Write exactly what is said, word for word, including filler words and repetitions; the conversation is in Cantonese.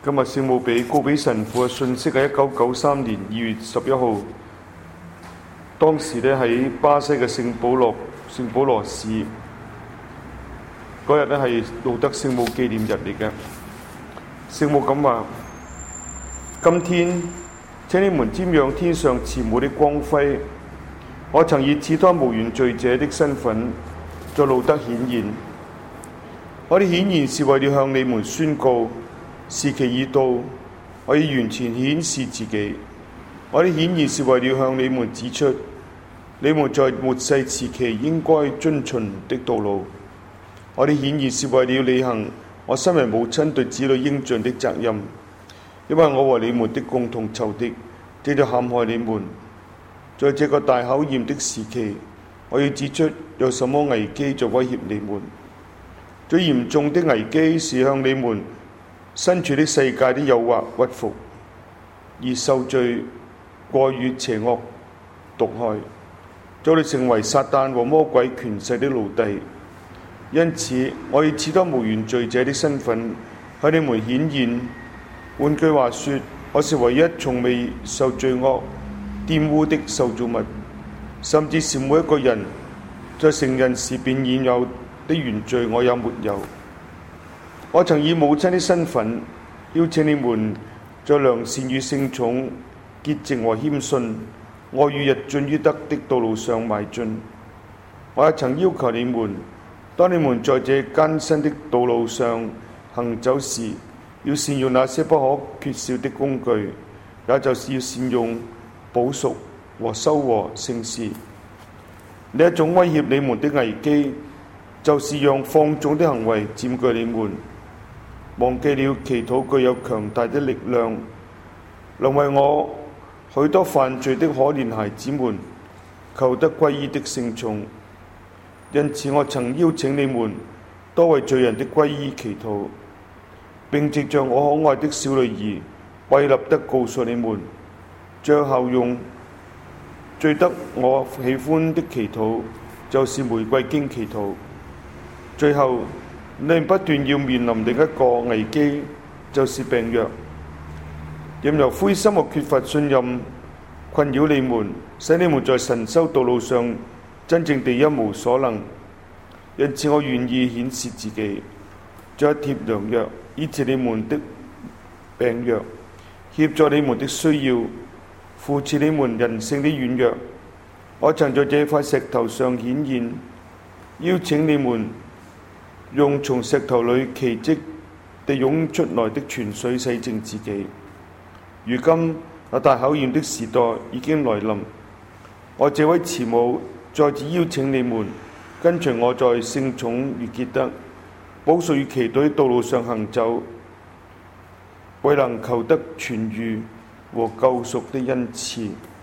今日聖母俾高比神父嘅信息係一九九三年二月十一號，當時咧喺巴西嘅聖保羅聖保羅市，嗰日咧係路德聖母紀念日嚟嘅。聖母咁話：今天請你們瞻仰天上慈母的光輝，我曾以似他無原罪者的身份在路德顯現，我的顯現是為了向你們宣告，時期已到，我要完全顯示自己。我的顯現是為了向你們指出，你們在末世時期應該遵循的道路。我的顯現是為了履行我身為母親對子女應盡的責任，因為我和你們的共同仇敵正在陷害你們。在這個大考驗的時期，我要指出有什麼危機在威脅你們。最嚴重的危機是向你們身處的世界的誘惑屈服，而受罪過於邪惡毒害，將你成為撒旦和魔鬼權勢的奴隸。因此，我以似他無原罪者的身份向你們顯現。換句話說，我是唯一從未受罪惡玷污的受造物，甚至是每一個人在成人時便已有的原罪，我也沒有。我曾以母親的身份邀請你們在良善與聖寵、潔淨和謙遜、愛與日進於德的道路上邁進。我也曾要求你們，當你們在這艱辛的道路上行走時，要善用那些不可缺少的工具，也就是要善用補贖和修和聖事。另一種威脅你們的危機，就是讓放縱的行為佔據你們，忘記了祈禱具有強大的力量，能為我許多犯罪的可憐孩子們求得歸依的聖寵。因此，我曾邀請你們多為罪人的歸依祈禱，並藉着我可愛的小女兒惠立德告訴你們，最效用、最得我喜歡的祈禱就是玫瑰經祈禱。最後，你們不斷要面臨另一個危機，就是病弱。任由灰心和缺乏信任困擾你們，使你們在神修道路上真正地一無所能。因此，我願意顯示自己，將一貼良藥，醫治你們的病弱，協助你們的需要，扶持你們人性的軟弱。我曾在這塊石頭上顯現，邀請你們用從石頭裏奇蹟地湧出來的泉水洗淨自己。如今，那大考驗的時代已經來臨，我這位慈母再次邀請你們跟隨我在聖寵與潔德、補贖與祈禱的道路上行走，為能求得痊癒和救贖的恩賜。